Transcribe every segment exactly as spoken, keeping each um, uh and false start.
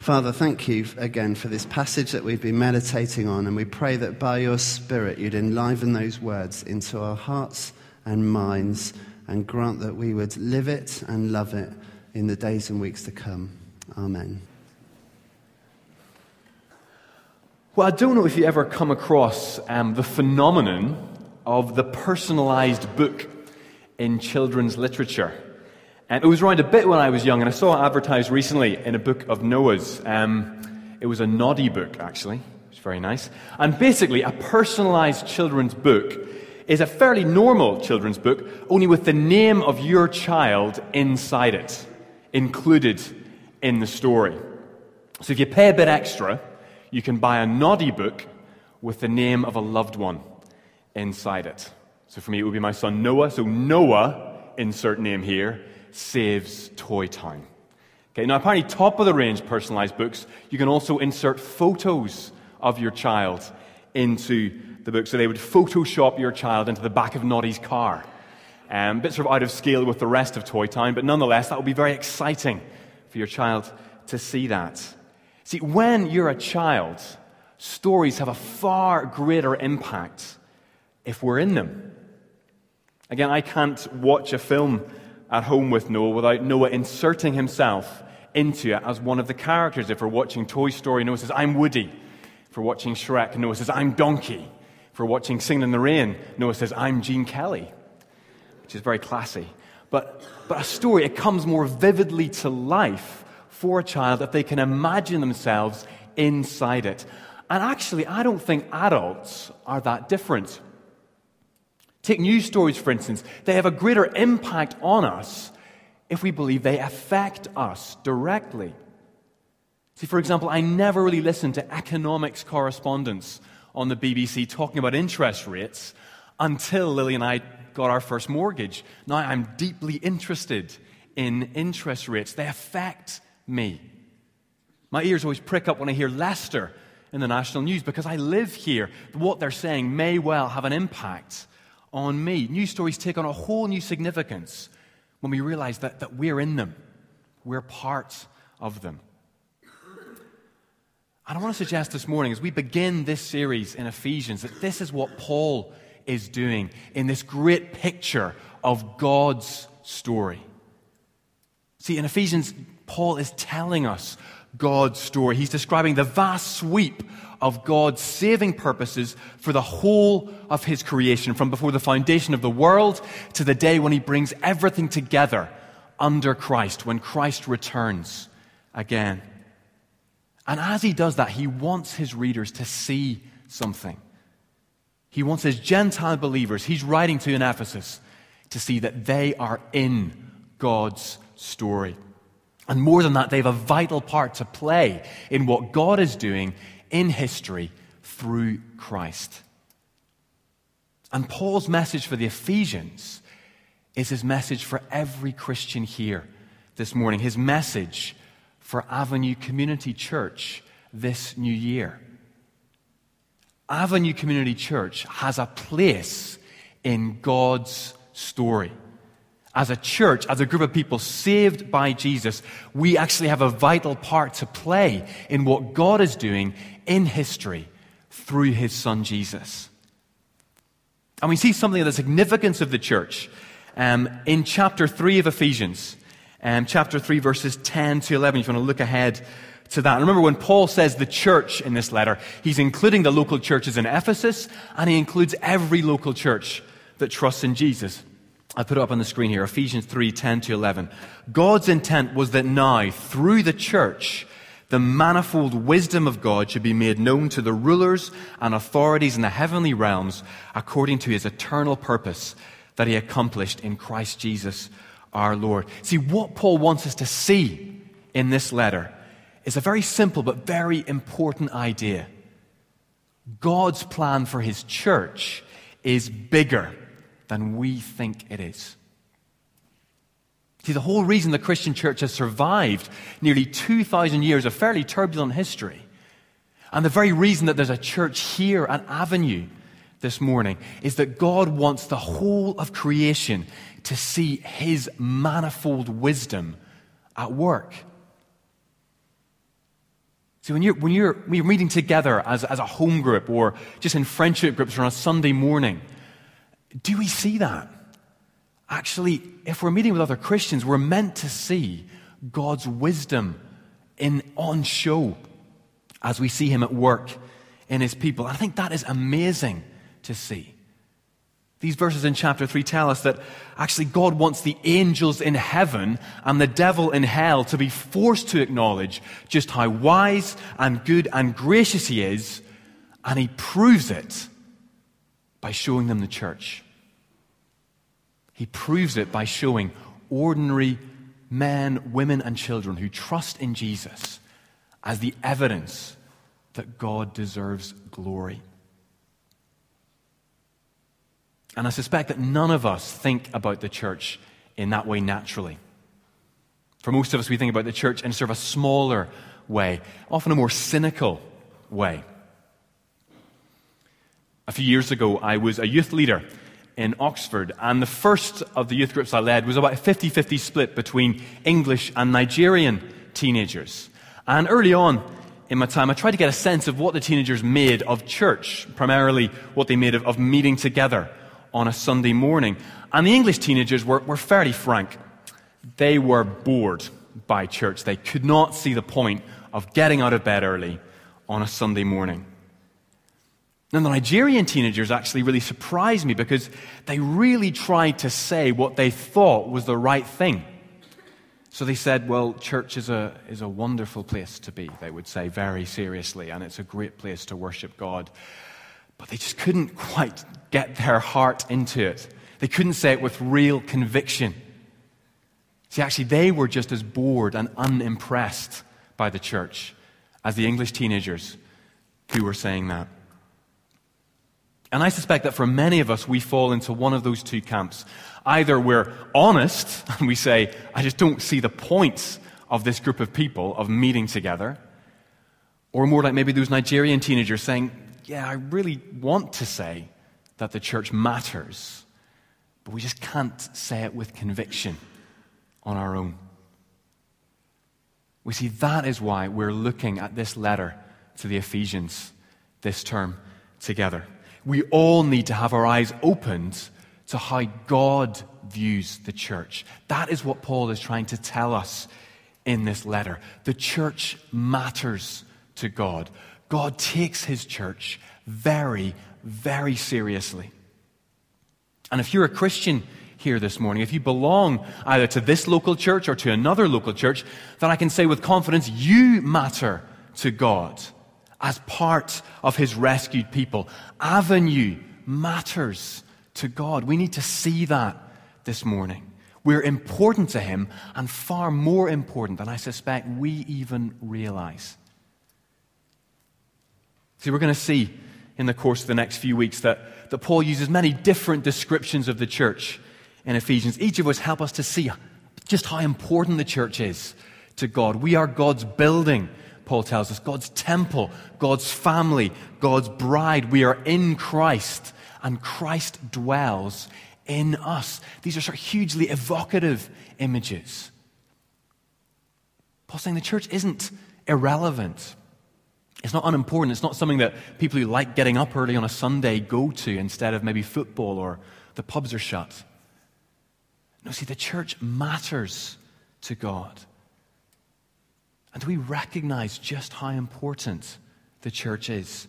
Father, thank you again for this passage that we've been meditating on, and we pray that by your Spirit you'd enliven those words into our hearts and minds and grant that we would live it and love it in the days and weeks to come. Amen. Well, I don't know if you ever come across um, the phenomenon of the personalized book in children's literature. And it was around a bit when I was young, and I saw it advertised recently in a book of Noah's. Um, it was a Noddy book, actually. It was very nice. And basically, a personalized children's book is a fairly normal children's book, only with the name of your child inside it, included in the story. So if you pay a bit extra, you can buy a Noddy book with the name of a loved one inside it. So for me, it would be my son Noah. So Noah, insert name here, saves Toy Town. Okay, now apparently top of the range personalized books, you can also insert photos of your child into the book. So they would Photoshop your child into the back of Noddy's car. Um, a bit sort of out of scale with the rest of Toy Town, but nonetheless, that would be very exciting for your child to see that. See, when you're a child, stories have a far greater impact if we're in them. Again, I can't watch a film at home with Noah without Noah inserting himself into it as one of the characters. If we're watching Toy Story, Noah says, "I'm Woody." If we're watching Shrek, Noah says, "I'm Donkey." If we're watching Singing in the Rain, Noah says, "I'm Gene Kelly," which is very classy. But, but a story, it comes more vividly to life for a child if they can imagine themselves inside it. And actually, I don't think adults are that different. Take news stories, for instance. They have a greater impact on us if we believe they affect us directly. See, for example, I never really listened to economics correspondents on the B B C talking about interest rates until Lily and I got our first mortgage. Now I'm deeply interested in interest rates. They affect me. My ears always prick up when I hear Leicester in the national news because I live here. What they're saying may well have an impact on me. News stories take on a whole new significance when we realize that, that we're in them. We're part of them. And I want to suggest this morning, as we begin this series in Ephesians, that this is what Paul is doing in this great picture of God's story. See, in Ephesians, Paul is telling us God's story. He's describing the vast sweep of God's saving purposes for the whole of his creation, from before the foundation of the world to the day when he brings everything together under Christ, when Christ returns again. And as he does that, he wants his readers to see something. He wants his Gentile believers, he's writing to in Ephesus, to see that they are in God's story. And more than that, they have a vital part to play in what God is doing in history through Christ. And Paul's message for the Ephesians is his message for every Christian here this morning. His message for Avenue Community Church this new year. Avenue Community Church has a place in God's story. As a church, as a group of people saved by Jesus, we actually have a vital part to play in what God is doing in history through his son Jesus. And we see something of the significance of the church um, in chapter three of Ephesians, um, chapter three, verses ten to eleven. If you want to look ahead to that. And remember, when Paul says the church in this letter, he's including the local churches in Ephesus, and he includes every local church that trusts in Jesus. I put it up on the screen here, Ephesians three, ten to eleven. God's intent was that now, through the church, the manifold wisdom of God should be made known to the rulers and authorities in the heavenly realms according to his eternal purpose that he accomplished in Christ Jesus our Lord. See, what Paul wants us to see in this letter is a very simple but very important idea. God's plan for his church is bigger than we think it is. See, the whole reason the Christian church has survived nearly two thousand years of fairly turbulent history, and the very reason that there's a church here at Avenue this morning, is that God wants the whole of creation to see his manifold wisdom at work. See, when you're, when you're, when you're meeting together as, as a home group or just in friendship groups or on a Sunday morning, do we see that? Actually, if we're meeting with other Christians, we're meant to see God's wisdom in on show as we see him at work in his people. I think that is amazing to see. These verses in chapter three tell us that actually God wants the angels in heaven and the devil in hell to be forced to acknowledge just how wise and good and gracious he is, and he proves it by showing them the church. He proves it by showing ordinary men, women, and children who trust in Jesus as the evidence that God deserves glory. And I suspect that none of us think about the church in that way naturally. For most of us, we think about the church in sort of a smaller way, often a more cynical way. A few years ago, I was a youth leader in Oxford, and the first of the youth groups I led was about a fifty-fifty split between English and Nigerian teenagers. And early on in my time, I tried to get a sense of what the teenagers made of church, primarily what they made of, of meeting together on a Sunday morning. And the English teenagers were, were fairly frank. They were bored by church. They could not see the point of getting out of bed early on a Sunday morning. And the Nigerian teenagers actually really surprised me because they really tried to say what they thought was the right thing. So they said, well, church is a, is a wonderful place to be, they would say very seriously, and it's a great place to worship God. But they just couldn't quite get their heart into it. They couldn't say it with real conviction. See, actually, they were just as bored and unimpressed by the church as the English teenagers who were saying that. And I suspect that for many of us, we fall into one of those two camps. Either we're honest and we say, I just don't see the points of this group of people of meeting together. Or more like maybe those Nigerian teenagers saying, yeah, I really want to say that the church matters, but we just can't say it with conviction on our own. We see that is why we're looking at this letter to the Ephesians this term together. We all need to have our eyes opened to how God views the church. That is what Paul is trying to tell us in this letter. The church matters to God. God takes his church very, very seriously. And if you're a Christian here this morning, if you belong either to this local church or to another local church, then I can say with confidence, you matter to God as part of his rescued people. Avenue matters to God. We need to see that this morning. We're important to him, and far more important than I suspect we even realize. See, we're going to see in the course of the next few weeks that, that Paul uses many different descriptions of the church in Ephesians. Each of us help us to see just how important the church is to God. We are God's building, Paul tells us, God's temple, God's family, God's bride. We are in Christ, and Christ dwells in us. These are sort of hugely evocative images. Paul's saying the church isn't irrelevant. It's not unimportant. It's not something that people who like getting up early on a Sunday go to instead of maybe football or the pubs are shut. No, see, the church matters to God. And do we recognize just how important the church is?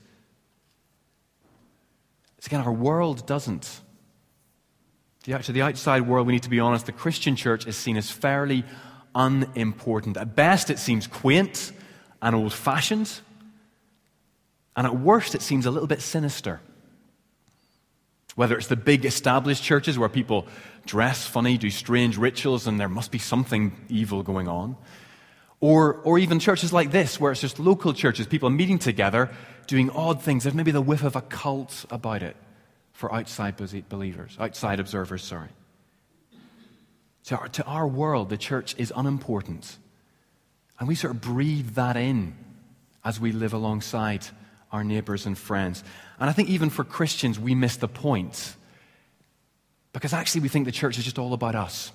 So again, our world doesn't. The, to the outside world, we need to be honest, the Christian church is seen as fairly unimportant. At best, it seems quaint and old-fashioned. And at worst, it seems a little bit sinister. Whether it's the big established churches where people dress funny, do strange rituals, and there must be something evil going on. Or, or even churches like this, where it's just local churches, people meeting together, doing odd things. There's maybe the whiff of a cult about it for outside believers, outside observers, sorry. To our, to our world, the church is unimportant. And we sort of breathe that in as we live alongside our neighbors and friends. And I think even for Christians, we miss the point. Because actually we think the church is just all about us.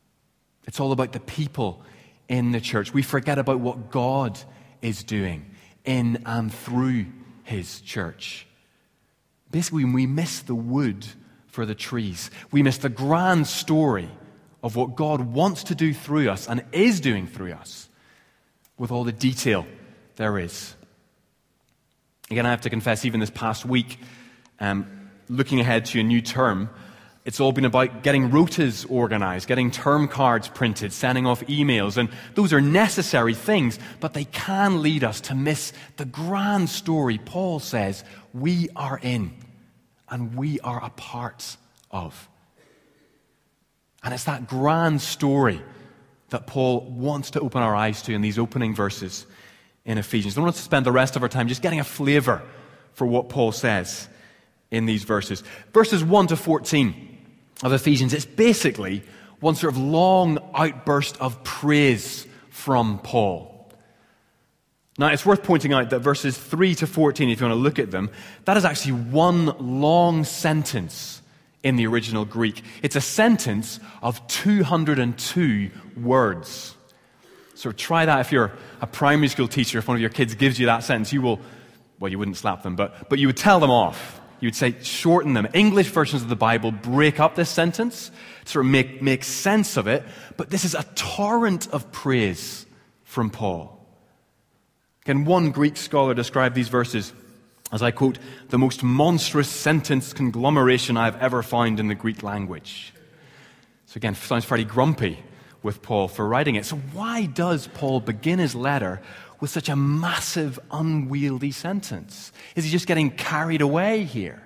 It's all about the people in the church. We forget about what God is doing in and through his church. Basically, we miss the wood for the trees. We miss the grand story of what God wants to do through us and is doing through us with all the detail there is. Again, I have to confess, even this past week, um, looking ahead to a new term, it's all been about getting rotas organized, getting term cards printed, sending off emails, and those are necessary things, but they can lead us to miss the grand story Paul says we are in and we are a part of. And it's that grand story that Paul wants to open our eyes to in these opening verses in Ephesians. I want us to spend the rest of our time just getting a flavor for what Paul says in these verses. Verses one to fourteen of Ephesians, it's basically one sort of long outburst of praise from Paul. Now, it's worth pointing out that verses three to fourteen, if you want to look at them, that is actually one long sentence in the original Greek. It's a sentence of two hundred two words. So try that if you're a primary school teacher, if one of your kids gives you that sentence, you will, well, you wouldn't slap them, but, but you would tell them off. You would say, shorten them. English versions of the Bible break up this sentence, sort of make, make sense of it, but this is a torrent of praise from Paul. Again, one Greek scholar described these verses as, I quote, the most monstrous sentence conglomeration I have ever found in the Greek language. So again, sounds fairly grumpy with Paul for writing it. So why does Paul begin his letter with such a massive, unwieldy sentence? Is he just getting carried away here?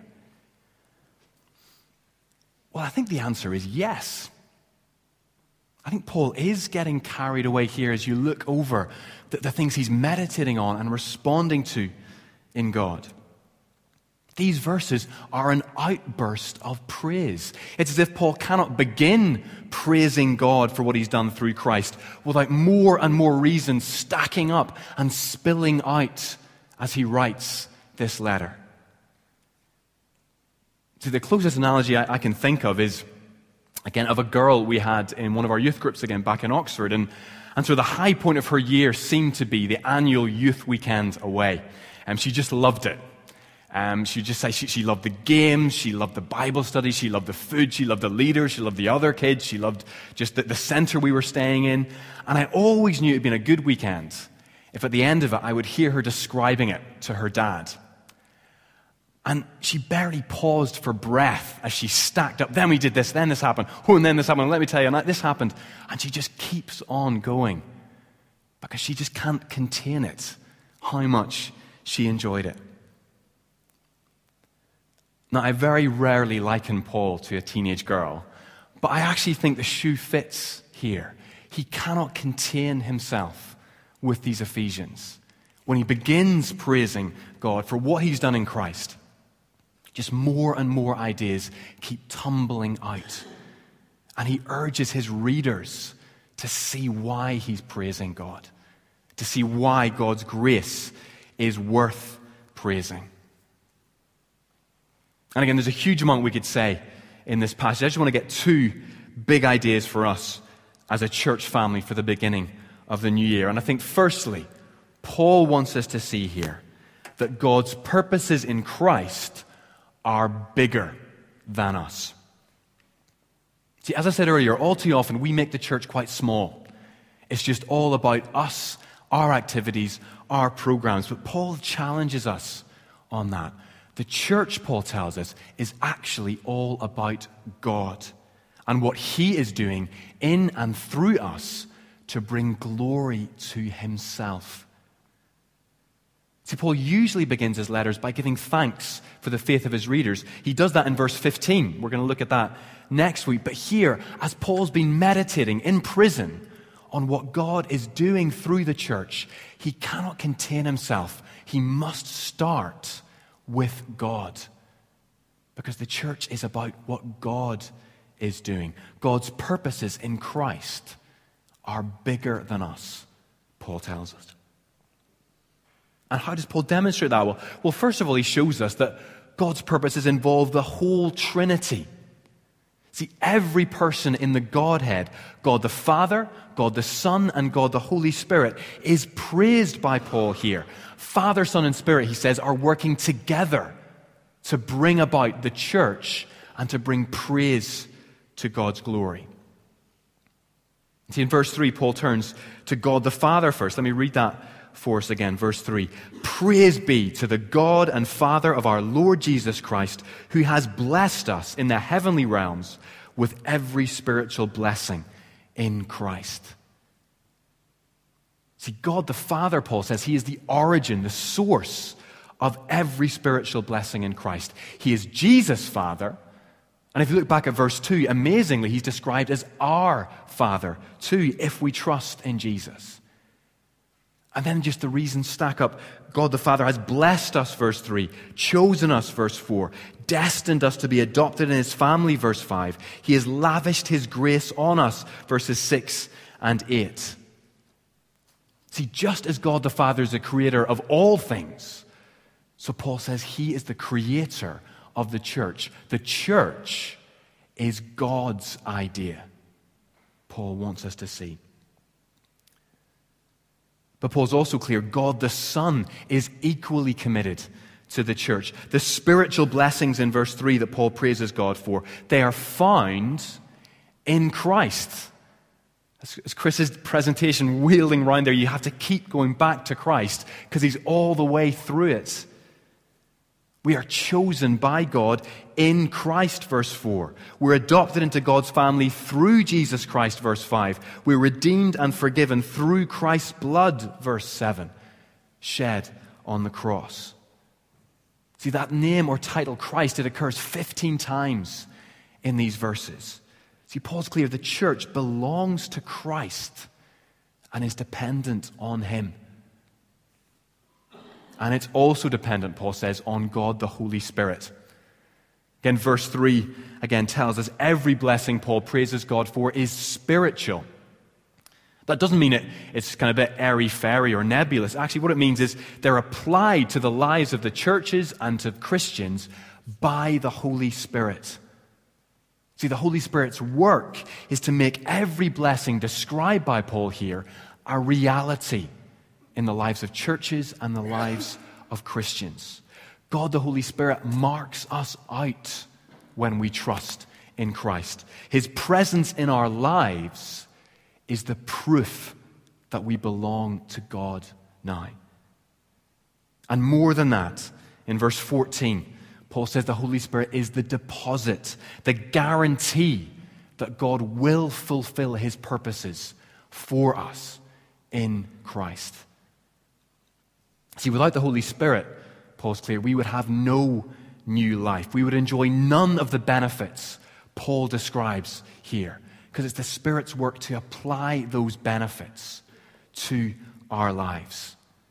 Well, I think the answer is yes. I think Paul is getting carried away here as you look over the, the things he's meditating on and responding to in God. These verses are an outburst of praise. It's as if Paul cannot begin praising God for what he's done through Christ without more and more reasons stacking up and spilling out as he writes this letter. See, the closest analogy I, I can think of is, again, of a girl we had in one of our youth groups, again, back in Oxford. And, and so the high point of her year seemed to be the annual youth weekend away. And she just loved it. Um, she would just say she, she loved the games, she loved the Bible study, she loved the food, she loved the leaders, she loved the other kids, she loved just the, the center we were staying in. And I always knew it had been a good weekend if at the end of it I would hear her describing it to her dad. And she barely paused for breath as she stacked up. Then we did this, then this happened, oh, and then this happened, and let me tell you, and this happened. And she just keeps on going because she just can't contain it, how much she enjoyed it. Now, I very rarely liken Paul to a teenage girl, but I actually think the shoe fits here. He cannot contain himself with these Ephesians. When he begins praising God for what he's done in Christ, just more and more ideas keep tumbling out. And he urges his readers to see why he's praising God, to see why God's grace is worth praising. And again, there's a huge amount we could say in this passage. I just want to get two big ideas for us as a church family for the beginning of the new year. And I think firstly, Paul wants us to see here that God's purposes in Christ are bigger than us. See, as I said earlier, all too often we make the church quite small. It's just all about us, our activities, our programs. But Paul challenges us on that. The church, Paul tells us, is actually all about God and what he is doing in and through us to bring glory to himself. See, Paul usually begins his letters by giving thanks for the faith of his readers. He does that in verse fifteen. We're going to look at that next week. But here, as Paul's been meditating in prison on what God is doing through the church, he cannot contain himself. He must start with God, because the church is about what God is doing. God's purposes in Christ are bigger than us, Paul tells us. And how does Paul demonstrate that? Well, well, first of all, he shows us that God's purposes involve the whole Trinity. See, every person in the Godhead, God the Father, God the Son, and God the Holy Spirit, is praised by Paul here. Father, Son, and Spirit, he says, are working together to bring about the church and to bring praise to God's glory. See, in verse three, Paul turns to God the Father first. Let me read that for us again. Verse three. Praise be to the God and Father of our Lord Jesus Christ, who has blessed us in the heavenly realms with every spiritual blessing in Christ. See, God the Father, Paul says, he is the origin, the source of every spiritual blessing in Christ. He is Jesus' Father. And if you look back at verse two, amazingly, he's described as our Father, too, if we trust in Jesus. And then just the reasons stack up. God the Father has blessed us, verse three, chosen us, verse four, destined us to be adopted in his family, verse five. He has lavished his grace on us, verses six and eight. See, just as God the Father is the creator of all things, so Paul says he is the creator of the church. The church is God's idea, Paul wants us to see. But Paul's also clear, God the Son is equally committed to the church. The spiritual blessings in verse three that Paul praises God for, they are found in Christ. As Chris's presentation wheeling around there, you have to keep going back to Christ because he's all the way through it. We are chosen by God in Christ, verse four. We're adopted into God's family through Jesus Christ, verse five. We're redeemed and forgiven through Christ's blood, verse seven, shed on the cross. See, that name or title, Christ, it occurs fifteen times in these verses. See, Paul's clear, the church belongs to Christ and is dependent on him. And it's also dependent, Paul says, on God the Holy Spirit. Again, verse three again tells us every blessing Paul praises God for is spiritual. That doesn't mean it, it's kind of a bit airy-fairy or nebulous. Actually, what it means is they're applied to the lives of the churches and to Christians by the Holy Spirit. See, the Holy Spirit's work is to make every blessing described by Paul here a reality in the lives of churches and the lives of Christians. God the Holy Spirit marks us out when we trust in Christ. His presence in our lives is the proof that we belong to God now. And more than that, in verse fourteen, Paul says the Holy Spirit is the deposit, the guarantee that God will fulfill his purposes for us in Christ. See, without the Holy Spirit, Paul's clear, we would have no new life. We would enjoy none of the benefits Paul describes here, because it's the Spirit's work to apply those benefits to our lives.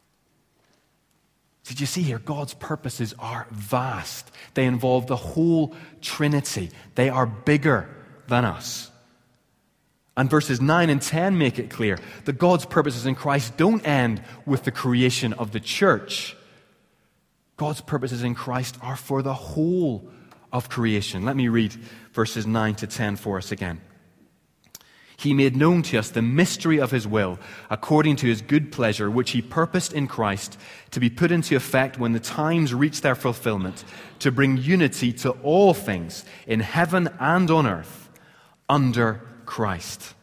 Did you see here? God's purposes are vast. They involve the whole Trinity. They are bigger than us. And verses nine and ten make it clear that God's purposes in Christ don't end with the creation of the church. God's purposes in Christ are for the whole of creation. Let me read verses nine to ten for us again. He made known to us the mystery of his will, according to his good pleasure, which he purposed in Christ to be put into effect when the times reach their fulfillment, to bring unity to all things in heaven and on earth under Christ.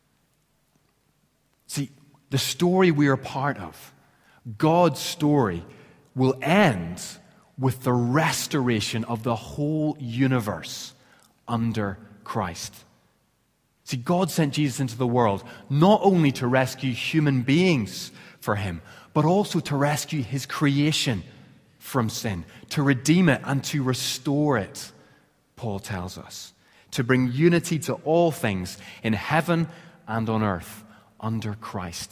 See, the story we are part of, God's story, will end with the restoration of the whole universe under Christ. See, God sent Jesus into the world not only to rescue human beings for him, but also to rescue his creation from sin, to redeem it and to restore it, Paul tells us. To bring unity to all things in heaven and on earth under Christ.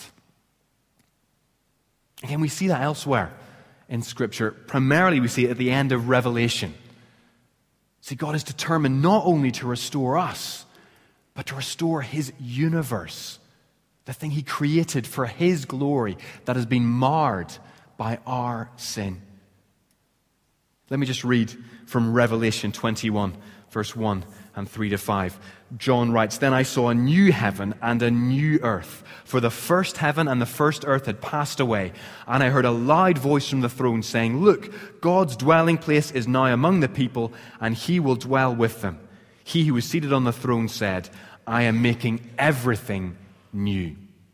Again, we see that elsewhere in Scripture. Primarily, we see it at the end of Revelation. See, God is determined not only to restore us, but to restore his universe, the thing he created for his glory that has been marred by our sin. Let me just read from Revelation twenty-one, verse one and three to five. John writes, "Then I saw a new heaven and a new earth, for the first heaven and the first earth had passed away. And I heard a loud voice from the throne saying, 'Look, God's dwelling place is now among the people, and he will dwell with them.' He who was seated on the throne said, 'I am making everything new.'"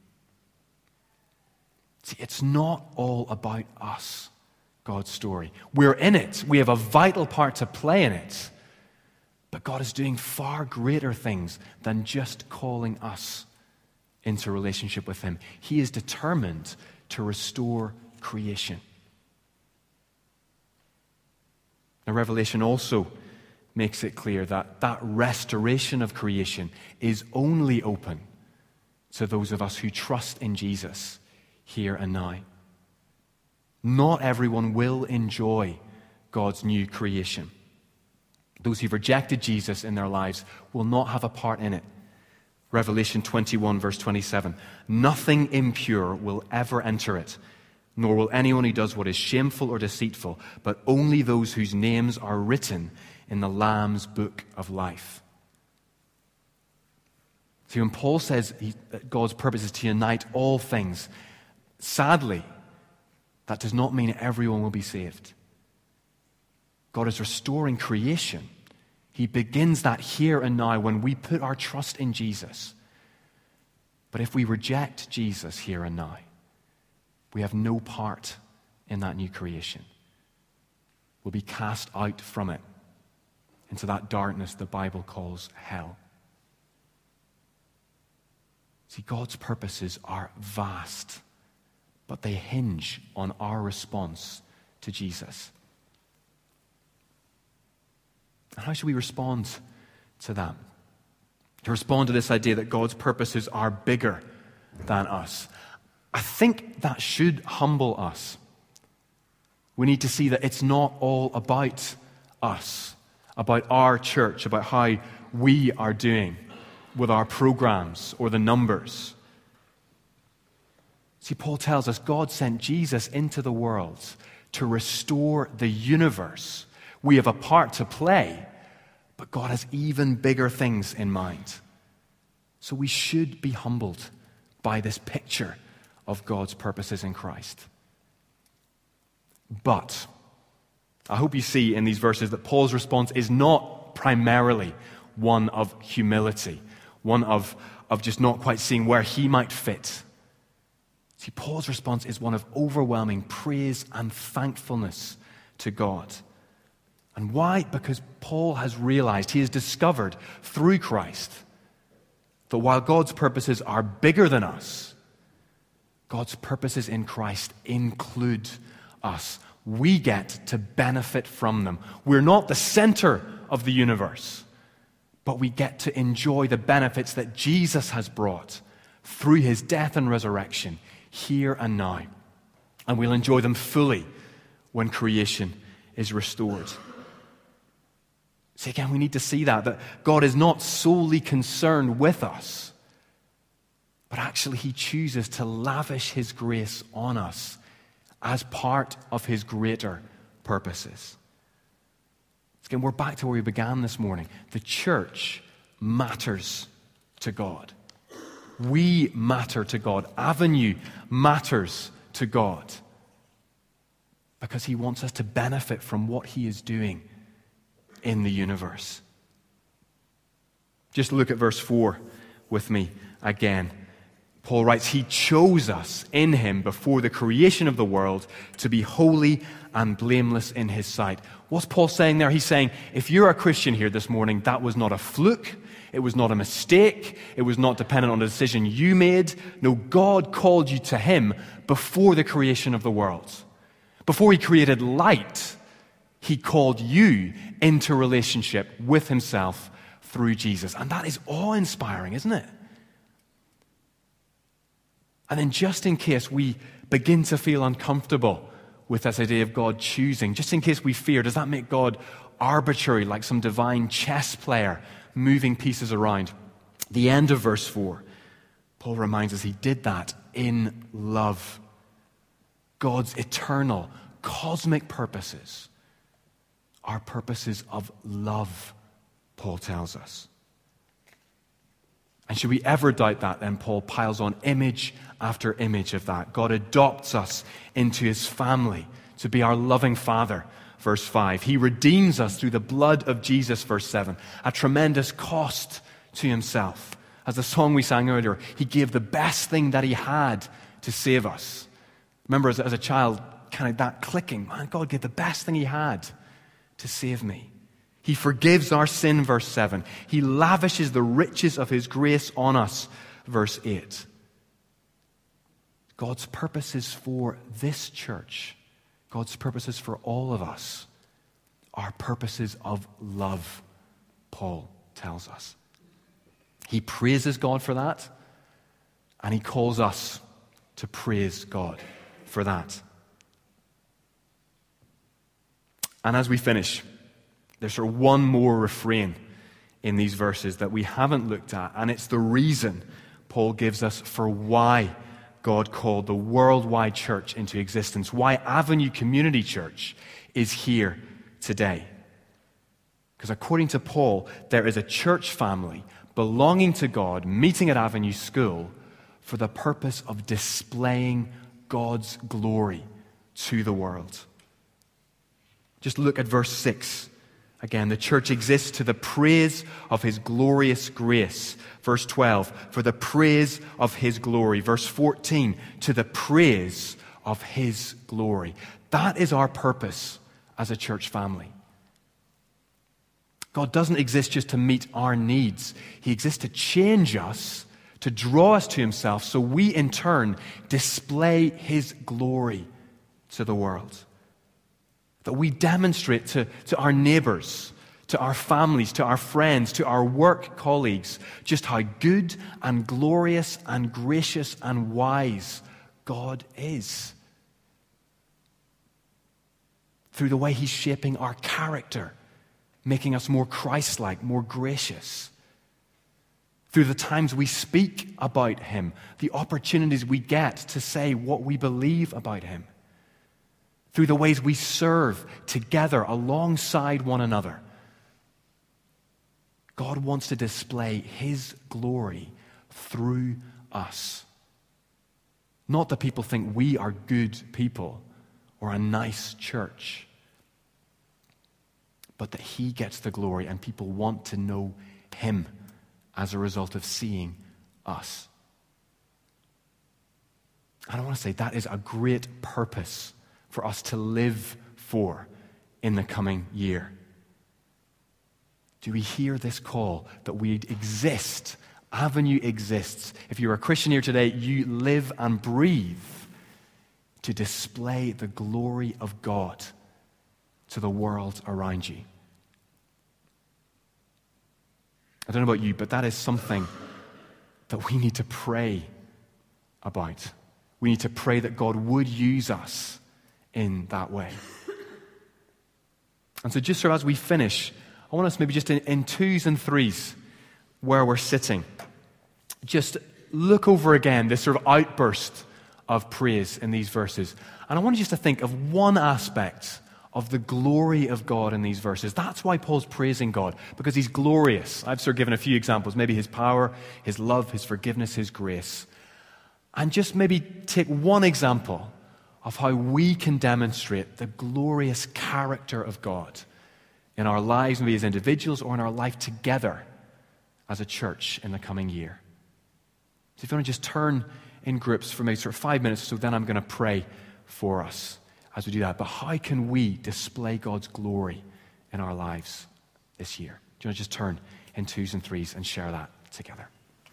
See, it's not all about us, God's story. We're in it. We have a vital part to play in it. But God is doing far greater things than just calling us into relationship with him. He is determined to restore creation. Now, Revelation also makes it clear that that restoration of creation is only open to those of us who trust in Jesus here and now. Not everyone will enjoy God's new creation. Those who've rejected Jesus in their lives will not have a part in it. Revelation twenty-one, verse twenty-seven. "Nothing impure will ever enter it, nor will anyone who does what is shameful or deceitful, but only those whose names are written in the Lamb's book of life." See, when Paul says he, that God's purpose is to unite all things, sadly, that does not mean everyone will be saved. God is restoring creation. He begins that here and now when we put our trust in Jesus. But if we reject Jesus here and now, we have no part in that new creation. We'll be cast out from it into that darkness the Bible calls hell. See, God's purposes are vast, but they hinge on our response to Jesus. And how should we respond to that? To respond to this idea that God's purposes are bigger than us. I think that should humble us. We need to see that it's not all about us, about our church, about how we are doing with our programs or the numbers. See, Paul tells us God sent Jesus into the world to restore the universe. We have a part to play, but God has even bigger things in mind. So we should be humbled by this picture of God's purposes in Christ. But I hope you see in these verses that Paul's response is not primarily one of humility, one of, of just not quite seeing where he might fit. See, Paul's response is one of overwhelming praise and thankfulness to God. And why? Because Paul has realized, he has discovered through Christ that while God's purposes are bigger than us, God's purposes in Christ include us. We get to benefit from them. We're not the center of the universe, but we get to enjoy the benefits that Jesus has brought through his death and resurrection here and now. And we'll enjoy them fully when creation is restored. See, again, we need to see that, that God is not solely concerned with us, but actually he chooses to lavish his grace on us as part of his greater purposes. Again, we're back to where we began this morning. The church matters to God. We matter to God. Avenue matters to God because he wants us to benefit from what he is doing in the universe. Just look at verse four with me again. Paul writes, he chose us in him before the creation of the world to be holy and blameless in his sight. What's Paul saying there? He's saying, if you're a Christian here this morning, that was not a fluke. It was not a mistake. It was not dependent on a decision you made. No, God called you to him before the creation of the world. Before he created light, he called you into relationship with himself through Jesus. And that is awe-inspiring, isn't it? And then just in case we begin to feel uncomfortable with this idea of God choosing, just in case we fear, does that make God arbitrary, like some divine chess player moving pieces around? The end of verse four, Paul reminds us he did that in love. God's eternal, cosmic purposes are purposes of love, Paul tells us. And should we ever doubt that, then Paul piles on image after image of that. God adopts us into his family to be our loving Father, verse five. He redeems us through the blood of Jesus, verse seven, at tremendous cost to himself. As the song we sang earlier, he gave the best thing that he had to save us. Remember, as, as a child, kind of that clicking, man, God gave the best thing he had to save me. He forgives our sin, verse seven. He lavishes the riches of his grace on us, verse eight. God's purposes for this church, God's purposes for all of us, are purposes of love, Paul tells us. He praises God for that, and he calls us to praise God for that. And as we finish, there's sort of one more refrain in these verses that we haven't looked at, and it's the reason Paul gives us for why God called the worldwide church into existence, why Avenue Community Church is here today. Because according to Paul, there is a church family belonging to God, meeting at Avenue School for the purpose of displaying God's glory to the world. Just look at verse six. Again, the church exists to the praise of his glorious grace. Verse twelve, for the praise of his glory. Verse fourteen, to the praise of his glory. That is our purpose as a church family. God doesn't exist just to meet our needs. He exists to change us, to draw us to himself, so we in turn display his glory to the world. That we demonstrate to, to our neighbors, to our families, to our friends, to our work colleagues, just how good and glorious and gracious and wise God is. Through the way he's shaping our character, making us more Christ-like, more gracious. Through the times we speak about him, the opportunities we get to say what we believe about him. Through the ways we serve together alongside one another. God wants to display his glory through us. Not that people think we are good people or a nice church, but that he gets the glory and people want to know him as a result of seeing us. And I want to say that is a great purpose for us to live for in the coming year. Do we hear this call that we exist? Avenue exists. If you're a Christian here today, you live and breathe to display the glory of God to the world around you. I don't know about you, but that is something that we need to pray about. We need to pray that God would use us in that way. And so just so as we finish, I want us maybe just in, in twos and threes where we're sitting, just look over again this sort of outburst of praise in these verses. And I want you just to think of one aspect of the glory of God in these verses. That's why Paul's praising God, because he's glorious. I've sort of given a few examples, maybe his power, his love, his forgiveness, his grace. And just maybe take one example of how we can demonstrate the glorious character of God in our lives, maybe as individuals or in our life together as a church in the coming year. So if you want to just turn in groups for maybe sort of five minutes, so then I'm going to pray for us as we do that. But how can we display God's glory in our lives this year? Do you want to just turn in twos and threes and share that together?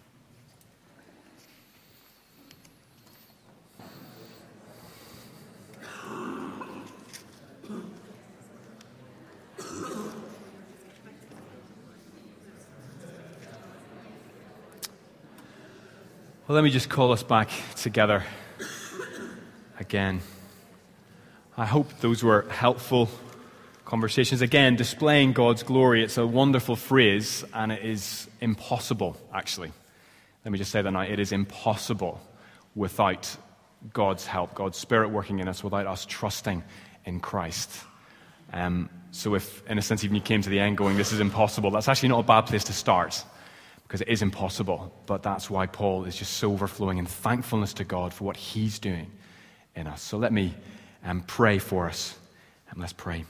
Well, let me just call us back together again. I hope those were helpful conversations. Again, displaying God's glory, it's a wonderful phrase, and it is impossible, actually. Let me just say that now. It is impossible without God's help, God's Spirit working in us, without us trusting in Christ. Um, so if, in a sense, even you came to the end going, this is impossible, that's actually not a bad place to start, because it is impossible. But that's why Paul is just so overflowing in thankfulness to God for what he's doing in us. So let me um, pray for us, and let's pray.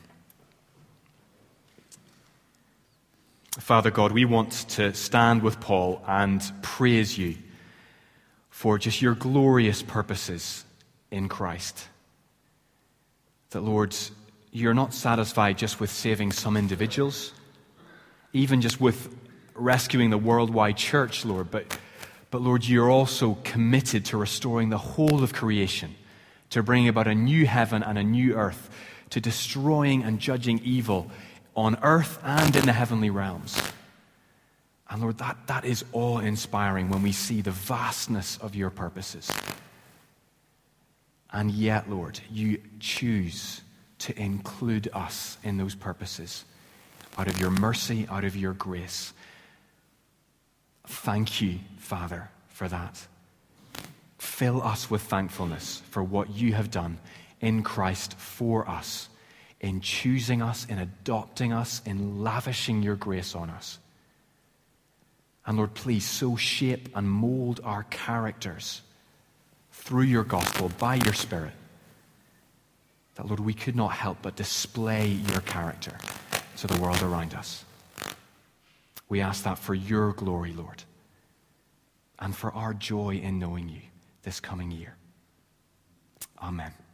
Father God, we want to stand with Paul and praise you for just your glorious purposes in Christ. That, Lord, you're not satisfied just with saving some individuals, even just with rescuing the worldwide church, Lord, but, but Lord, you're also committed to restoring the whole of creation, to bringing about a new heaven and a new earth, to destroying and judging evil on earth and in the heavenly realms. And Lord, that, that is awe-inspiring when we see the vastness of your purposes. And yet, Lord, you choose to include us in those purposes out of your mercy, out of your grace. Thank you, Father, for that. Fill us with thankfulness for what you have done in Christ for us, in choosing us, in adopting us, in lavishing your grace on us. And Lord, please so shape and mold our characters through your gospel, by your Spirit, that, Lord, we could not help but display your character to the world around us. We ask that for your glory, Lord, and for our joy in knowing you this coming year. Amen.